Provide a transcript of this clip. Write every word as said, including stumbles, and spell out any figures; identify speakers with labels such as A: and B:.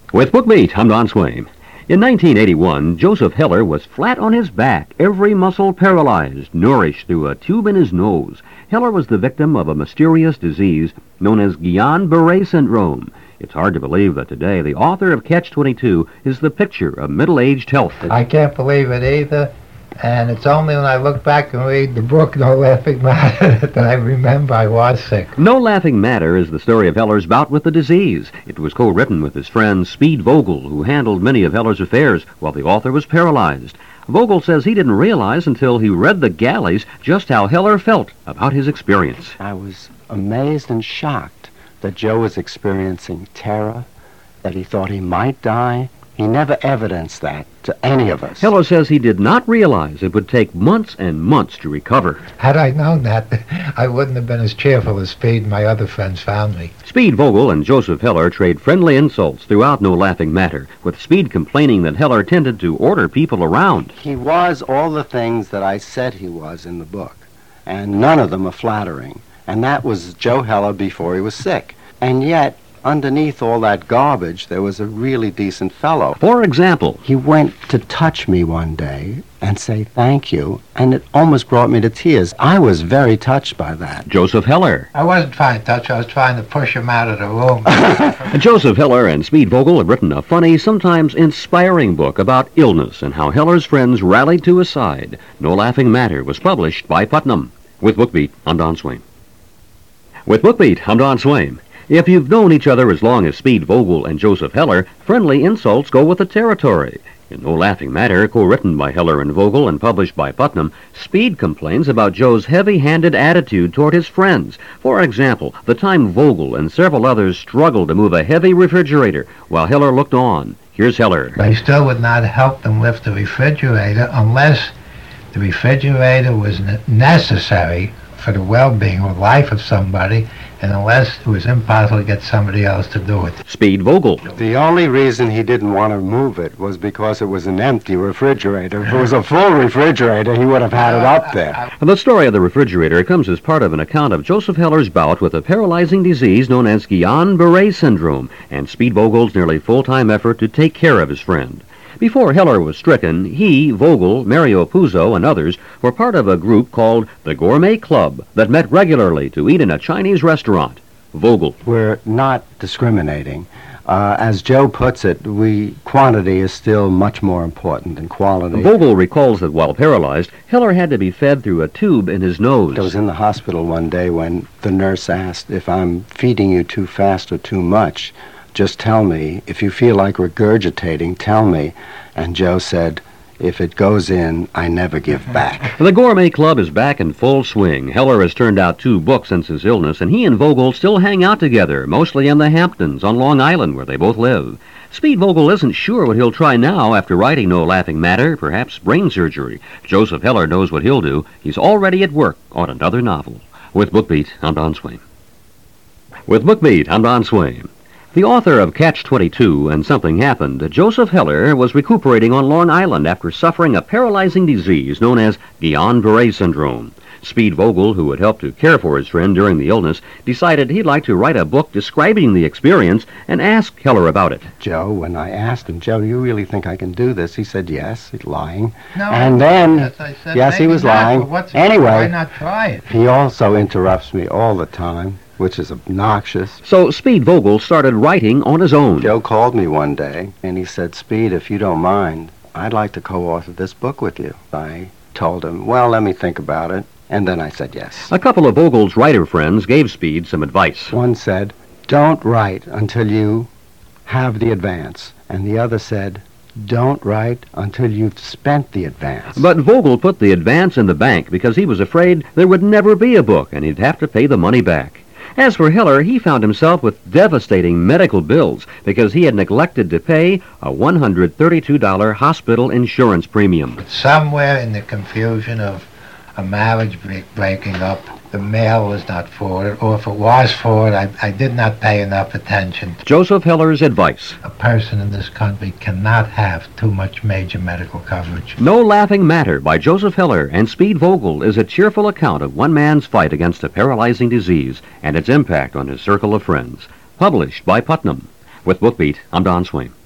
A: With BookBeat, I'm Don Swaim. In nineteen eighty-one, Joseph Heller was flat on his back, every muscle paralyzed, nourished through a tube in his nose. Heller was the victim of a mysterious disease known as Guillain-Barré syndrome. It's hard to believe that today the author of Catch twenty-two is the picture of middle-aged health.
B: I can't believe it either, and it's only when I look back and read the book, No Laughing Matter, that I remember I was sick.
A: No Laughing Matter is the story of Heller's bout with the disease. It was co-written with his friend Speed Vogel, who handled many of Heller's affairs while the author was paralyzed. Vogel says he didn't realize until he read The Galleys just how Heller felt about his experience.
C: I was amazed and shocked that Joe was experiencing terror, that he thought he might die. He never evidenced that to any of us.
A: Heller says he did not realize it would take months and months to recover.
B: Had I known that, I wouldn't have been as cheerful as Speed and my other friends found me.
A: Speed Vogel and Joseph Heller trade friendly insults throughout No Laughing Matter, with Speed complaining that Heller tended to order people around.
C: He was all the things that I said he was in the book, and none of them are flattering. And that was Joe Heller before he was sick. And yet, underneath all that garbage, there was a really decent fellow.
A: For example,
C: he went to touch me one day and say thank you, and it almost brought me to tears. I was very touched by that.
A: Joseph Heller.
B: I wasn't trying to touch, I was trying to push him out of the room.
A: Joseph Heller and Speed Vogel have written a funny, sometimes inspiring book about illness and how Heller's friends rallied to his side. No Laughing Matter was published by Putnam. With BookBeat, I'm Don Swaim. With BookBeat, I'm Don Swaim. If you've known each other as long as Speed Vogel and Joseph Heller, friendly insults go with the territory. In No Laughing Matter, co-written by Heller and Vogel and published by Putnam, Speed complains about Joe's heavy-handed attitude toward his friends. For example, the time Vogel and several others struggled to move a heavy refrigerator while Heller looked on. Here's Heller.
B: I still would not help them lift the refrigerator unless the refrigerator was necessary for the well-being or life of somebody, and unless it was impossible to get somebody else to do it.
A: Speed Vogel.
C: The only reason he didn't want to move it was because it was an empty refrigerator. If it was a full refrigerator, he would have had it up there.
A: The story of the refrigerator comes as part of an account of Joseph Heller's bout with a paralyzing disease known as Guillain-Barré syndrome, and Speed Vogel's nearly full-time effort to take care of his friend. Before Heller was stricken, he, Vogel, Mario Puzo, and others were part of a group called the Gourmet Club that met regularly to eat in a Chinese restaurant. Vogel.
C: We're not discriminating. Uh, as Joe puts it, we quantity is still much more important than quality.
A: Vogel recalls that while paralyzed, Heller had to be fed through a tube in his nose.
C: I was in the hospital one day when the nurse asked if I'm feeding you too fast or too much. Just tell me. If you feel like regurgitating, tell me. And Joe said, if it goes in, I never give back.
A: The Gourmet Club is back in full swing. Heller has turned out two books since his illness, and he and Vogel still hang out together, mostly in the Hamptons on Long Island, where they both live. Speed Vogel isn't sure what he'll try now after writing No Laughing Matter, perhaps brain surgery. Joseph Heller knows what he'll do. He's already at work on another novel. With BookBeat, I'm Don Swaim. With BookBeat, I'm Don Swaim. The author of Catch twenty-two and Something Happened, Joseph Heller, was recuperating on Long Island after suffering a paralyzing disease known as Guillain-Barré syndrome. Speed Vogel, who had helped to care for his friend during the illness, decided he'd like to write a book describing the experience and asked Heller about it.
C: Joe, when I asked him, Joe, do you really think I can do this? He said, yes. He's lying.
B: No,
C: and then,
B: yes, I said,
C: yes, he was
B: not,
C: lying.
B: What's
C: anyway,
B: why not try it?
C: He also interrupts me all the time, which is obnoxious.
A: So Speed Vogel started writing on his own.
C: Joe called me one day, and he said, Speed, if you don't mind, I'd like to co-author this book with you. I told him, well, let me think about it. And then I said yes.
A: A couple of Vogel's writer friends gave Speed some advice.
C: One said, don't write until you have the advance. And the other said, don't write until you've spent the advance.
A: But Vogel put the advance in the bank because he was afraid there would never be a book and he'd have to pay the money back. As for Heller, he found himself with devastating medical bills because he had neglected to pay a one hundred thirty-two dollars hospital insurance premium.
B: Somewhere in the confusion of a marriage breaking up, the mail was not forwarded, or if it was forwarded, I, I did not pay enough attention.
A: Joseph Heller's advice.
B: A person in this country cannot have too much major medical coverage.
A: No Laughing Matter by Joseph Heller and Speed Vogel is a cheerful account of one man's fight against a paralyzing disease and its impact on his circle of friends. Published by Putnam. With BookBeat, I'm Don Swaim.